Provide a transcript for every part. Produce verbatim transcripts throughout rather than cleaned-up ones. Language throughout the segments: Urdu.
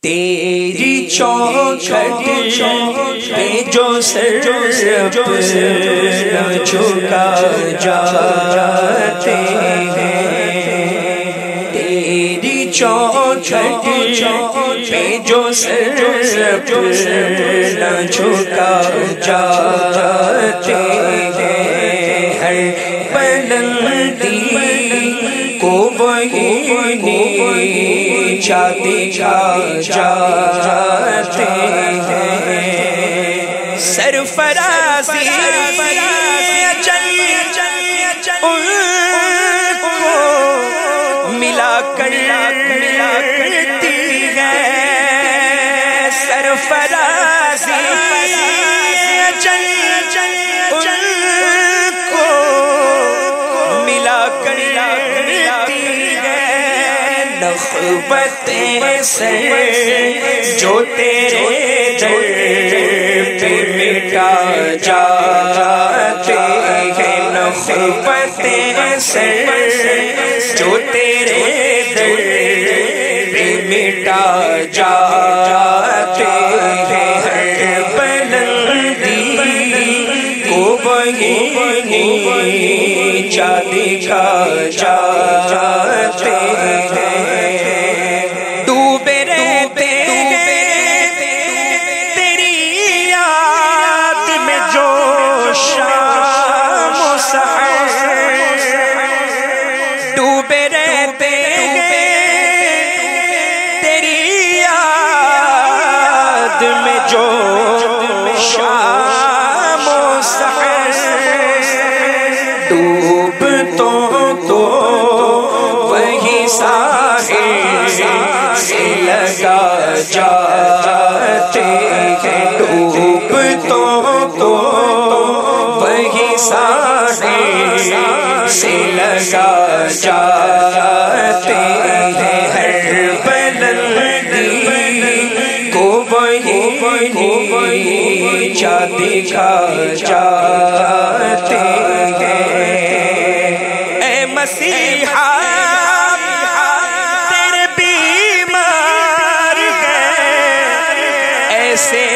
تیری چوکھٹ پہ جو سر جھکا جاتے ہیں، تیری چوکھٹ پہ جو سر جھکا جاتے ہیں، ہر بلندی کو وہی نیچا دکھا جاتے ہیں، سرفرازی ان کو ملا کرتی ہے، سرفرازی ان کو ملا کرتی ہے، نخوت سے جو تیرے در پہ مٹا جاتے ہیں، نخوت سے جو تیرے در پہ مٹا جاتے ہیں، ہر بلندی کو وہی نیچا دکھا جاتے ہیں، ڈوبے رہتے تیری یاد میں جو شام و سحر، ڈوبے رہتے تیری یاد میں جو شام و سحر، ڈوب تو تو وہی ساحل سے لگا جاتے ہیں، ڈوب تو تو وہی ساحل سے لگا جاتے ہیں، ہر بلندی کو وہی نیچا دکھا جاتے ہیں، اے مسیحا تیرے بیمار ہیں ایسے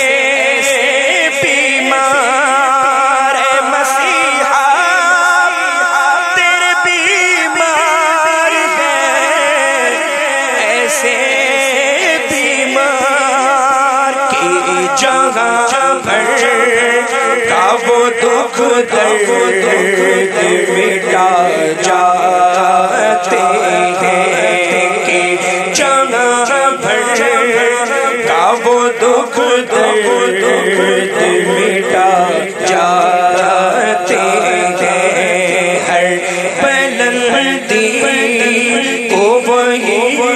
بیمار، اے مسیحا تیرے بیمار ہیں ایسے بیمار کہ جہاں بھر کا وہ دکھ درد مٹا جاتے ہیں، کہ جہاں بھر کا وہ دکھ درد مٹا جاتے ہیں، ہر بلندی کو وہی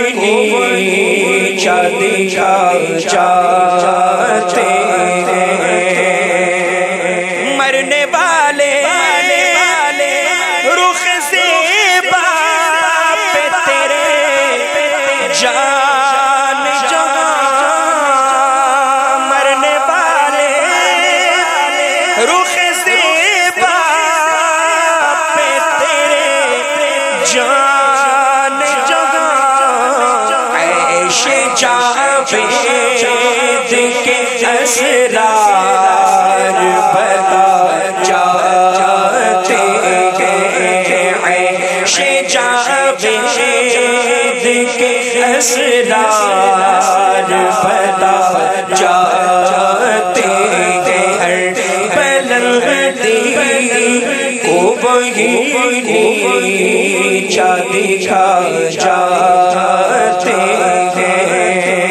نیچا دکھا جاتے ہیں، مرنے والے رخ زیبا پہ تیرے جان جہاں، مرنے والے رخ زیبا پہ تیرے جان جہاں، عیش جاوید کے اسرار بتا جاتے ہیں، عیش جاوید کے اسرار بتا جاتے ہیں، ہر بلندی کو وہی نیچا دکھا جاتے ہیں،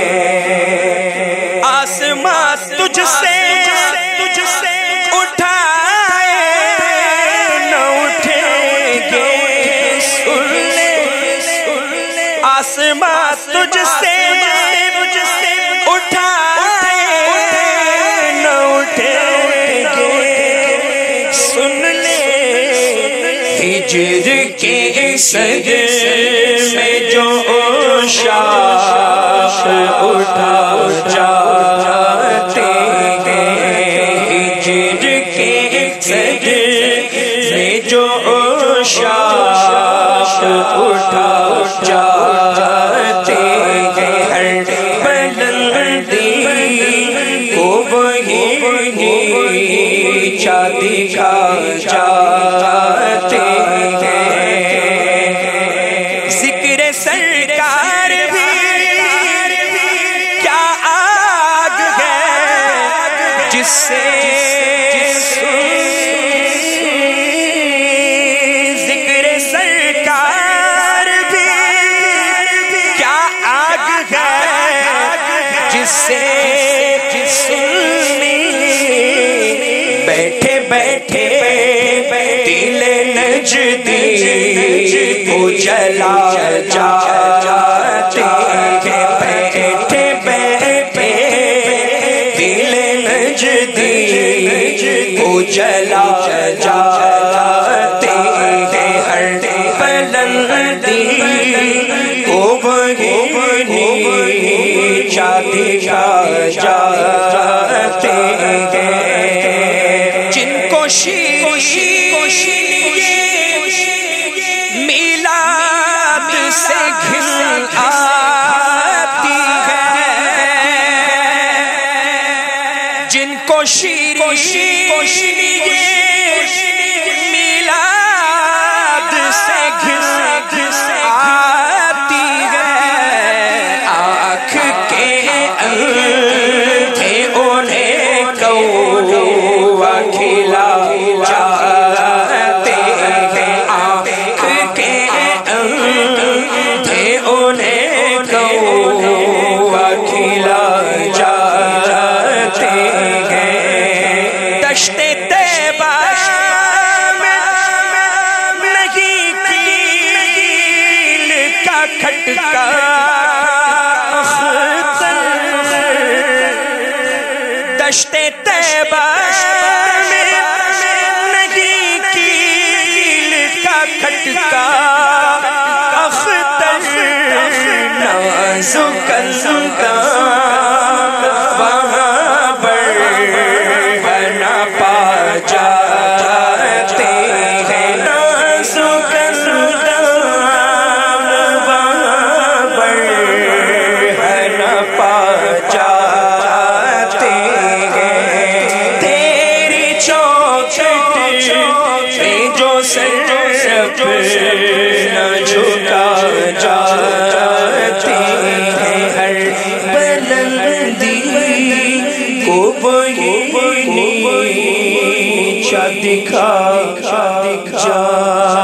آسماں تجھ سے تجھ سے اٹھائے نہ اٹھیں گے، سن لے آسماں تجھ سے اٹھائے نہ اٹھیں گے، سن لے ہجر کے صدمے میں جو شاخ اٹھا جاتے ہیں، ہجر کے صدمے میں جو شاخ اٹھا جاتے ہیں، ہر کو وہی نیچا دکھا جاتے ہیں۔ ذکر سرکار بھی کیا آگ ہے جس سے بیٹھے بیٹھے دل نجدی کو جلا جاتے ہیں۔ بیٹھے بیٹھے دل نجدی کو جلا جاتے ہیں۔ ہر بلندی کو وہی نیچا دکھا جاتے ہیں۔ جن کو شیری میلاد سے گھن آتی ہے، جن کو شیری میلاد سے گھن آتی ہے، آنکھ کے اندھے انہیں کوا کھلا جاتے ہیں، آنکھ کے اندھے انہیں کوا کھلا جاتے ہیں۔ دشت طیبہ میں نہیں کیل کا کھٹکا، دشت طیبہ میں نہیں کیل کا کھٹکا، اختر نازک اندام وہاں بڑھنا پا جاتے ہیں، نازک اندام وہاں بڑھنا پا جاتے ہیں۔ تیری چوکھٹ پہ جو سر نہ جھکا جاتے ہیں، ہر بلندی کو وہی نیچا دکھا جاتے